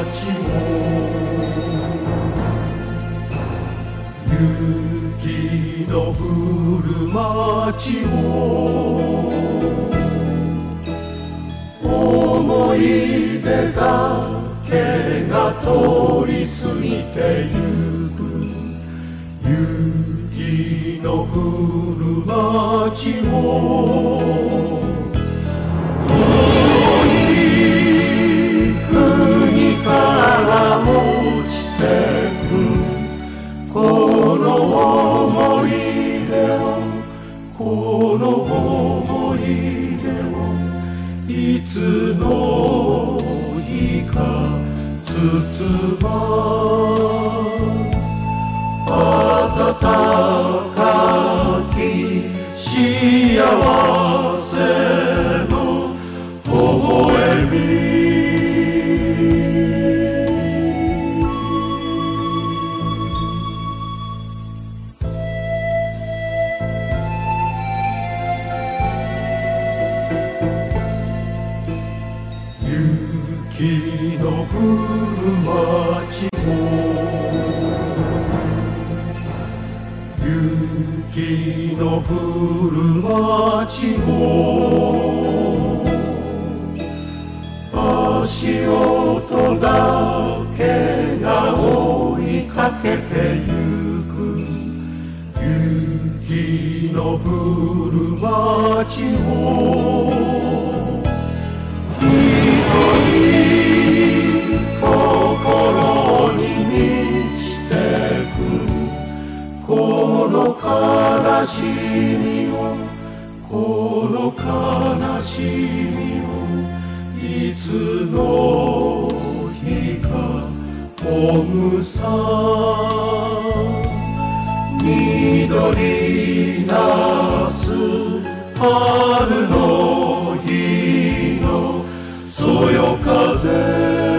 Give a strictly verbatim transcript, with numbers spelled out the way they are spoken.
町も雪の降る街も思い出だけが通り過ぎてゆく雪の降る街も遠い国から落ちてくこの思い出をこの思い出をいつの日か包ま温かき幸せの微笑み雪の降る街も雪の降る街も足音だけが追いかけてゆく雪の降る街も心に満ちてくこの悲しみをこの悲しみをいつの日かほぐさ緑なす春の日のそよ風